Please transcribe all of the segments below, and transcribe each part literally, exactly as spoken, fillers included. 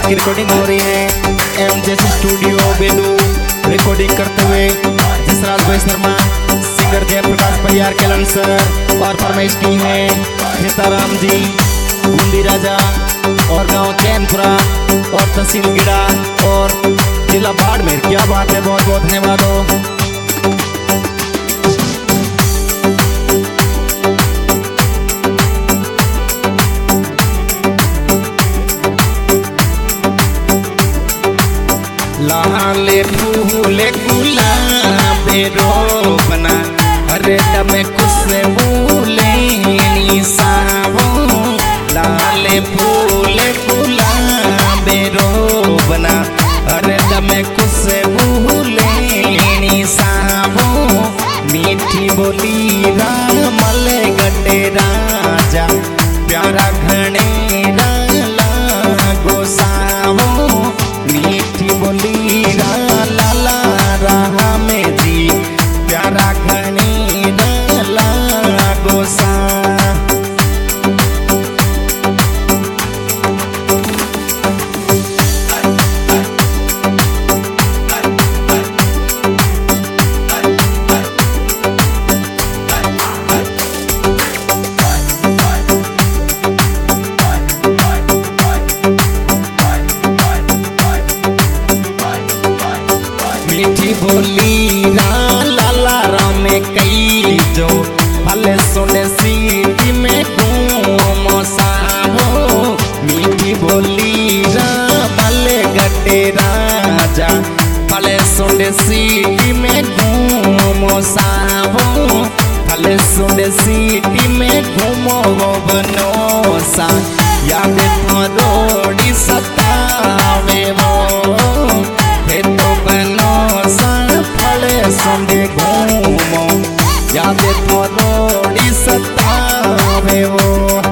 की रिकॉर्डिंग हो रही है एमजे स्टूडियो बेलू। रिकॉर्डिंग करते हुए जसराज भाई शर्मा, सिंगर जयप्रकाश परियार केलन सर और फरमाइश की है सीताराम जी बूंदी राजा और गांव चैनपुरा और तहसील गिड़ा और जिला बाड़मेर। क्या बात है, बहुत बहुत धन्यवाद हो। लाले फूले गुलाबे रोपना हरे दमे खुशबू लेनी सावो। लाले फूले गुलाबे रोपना हरे दमे खुशबू लेनी सावो। मीठी बोली रामल गटे राजा प्यारा घने लागो सावो। मीठी बोली लाला रहा में जी प्यारा घनी लागो सा। मीठी बोली लाला राम कई जो भले सुने सीटी में घूमो सावो। मीठी बोली भले गटे राजा भले सुने सीटी में घूमो सावो। भले सुने सीटी में घूमो बनो सा याद थोड़ी सतावे वो तो बनो संडे घूमो याद थोड़ी सतावे वो।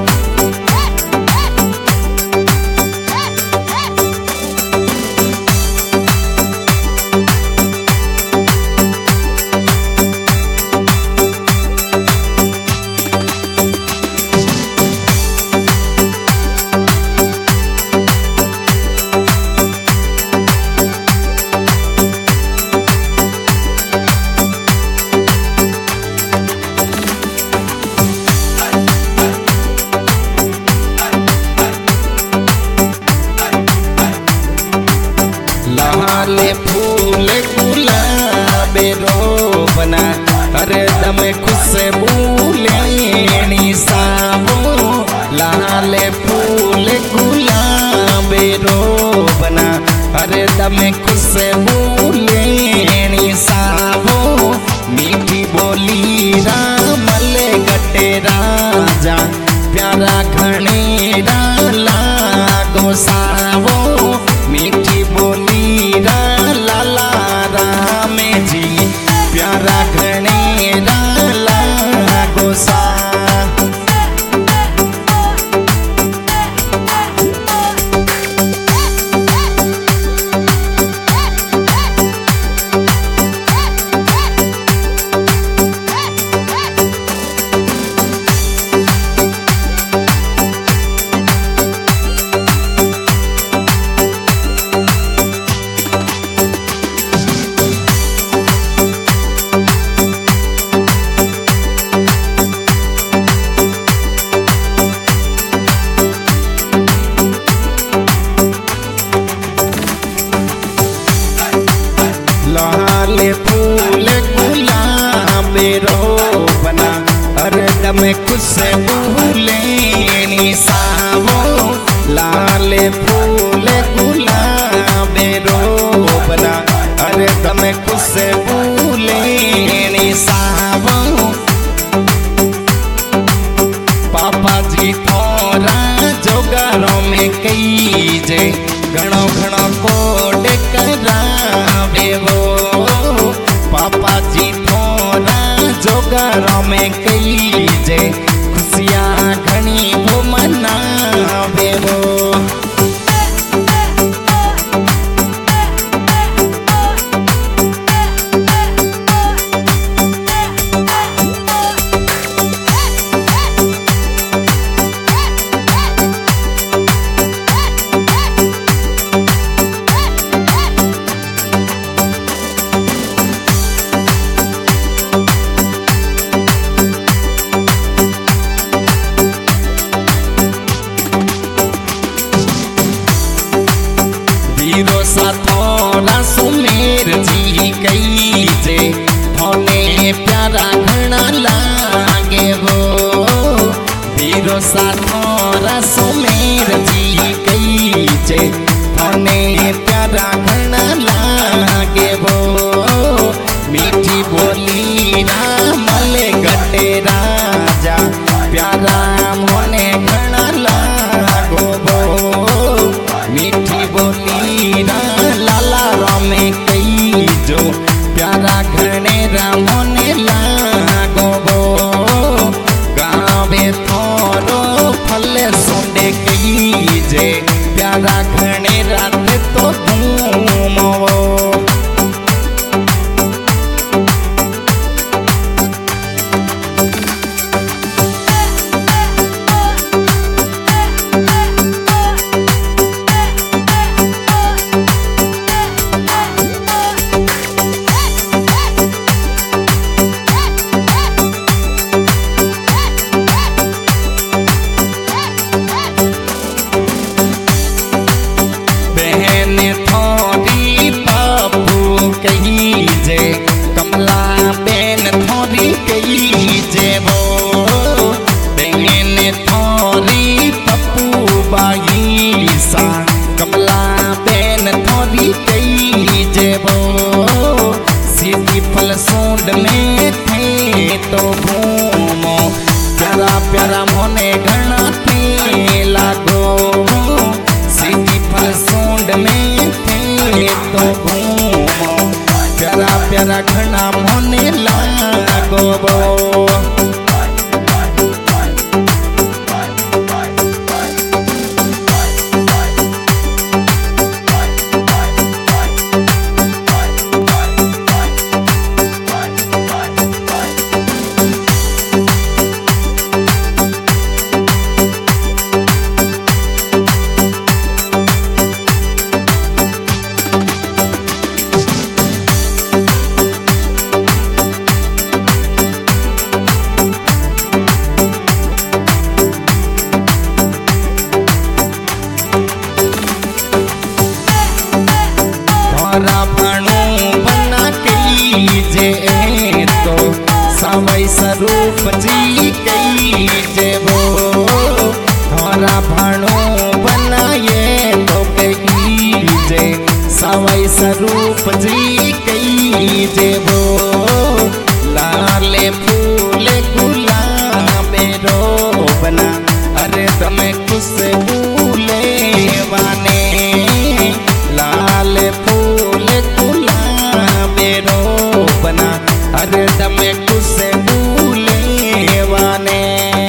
लाले फूल गुलाबे रोपना हरे दम खुशबू लेनी सावो। लाले फूल गुलाबे रोपना हरे दम खुशबू लेनी सावो। मीठी बोली रामल गटे राजा प्यारा घने लागो सावो। मीठी बोली लाला राम जी प्यारा घने लागो सा। लाले फूल गुलाबे रोपना हरे दम खुशबू लेनी सावो। लाले फूल गुलाबे रोपना हरे दम खुशबू लेनी सावो। पापा जी थोड़ा जोगारों में कई जे घणो घणो कोड करावे वो। पापा जी थोड़ा जोगारों में कई जे खुशियाँ साथोरा सुमेर जी कई जे थाने प्यारा घना लागे वो मीठी बोली रामल गटे राजा प्यारा मोने घना लागो वो मीठी बोली रा लाला रामे कई जो प्यारा घने रामोने लागो वो गावे थोरो फल सोंडे कई जे प्यारा घने रात तो घूमो सूंड में थे तो घूमो प्यारा प्यारा मोने घना थे लागो सीधी फल सूंड में थे तो घूमो प्यारा प्यारा घना मोने लागो बना कई जे तो सवै स्वरूप जी कई जे वो थोड़ा भाणो बनाए तो कई जे सवै स्वरूप जी कई जे वो लाले फूल गुलाबे रो बना अरे तमे खुशबू लेवाने लाल फूल गुलाबे रो बना अरे तमे खुशबू लेवाने।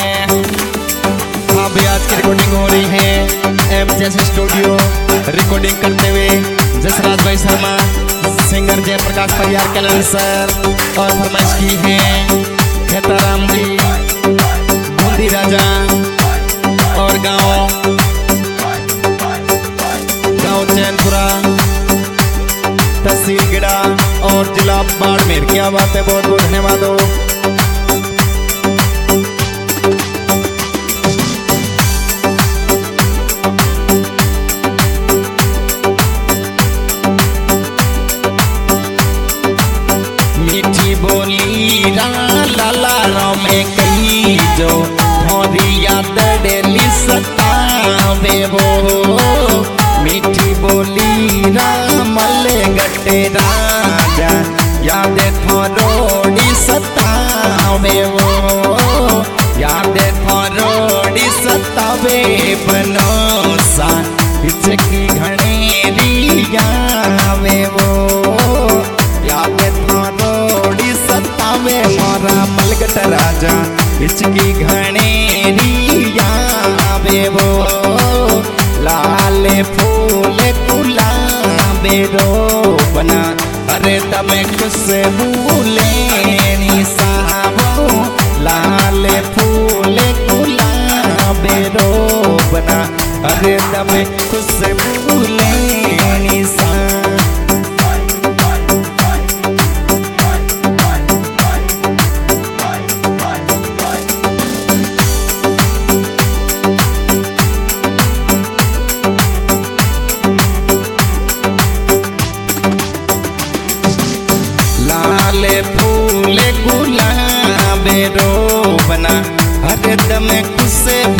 अभी आज की रिकॉर्डिंग हो रही है एम जे स्टूडियो रिकॉर्डिंग करते हुए जसराज भाई शर्मा सिंगर जयप्रकाश परियार केलन सर और फरमाइश की है खेताराम जी बूंदी राजा और गांव गांव चैनपुरा तहसील गिड़ा और जिला बाड़मेर। क्या बात है, बहुत बहुत धन्यवाद हो। मीठी बोली लाला रो में कही जो भौरिया दड़ेली सतावे वो मीठी बोली रामल गटे राजा याद थोड़ी सतावे वो याद थोड़ी सतावे बनोसा की घनेरी आवे वो याद थोड़ी सतावे मोरा मलगट राजा इसकी घनेरी आवे वो लाल फूल गुलाबे रो बना अरे तमे खुशबू लेनी सावो लाल फूल गुलाबे रो बना अरे तमे खुशबू लेनी सा। लाल फूल गुलाबे रो बना हर दम खुशबू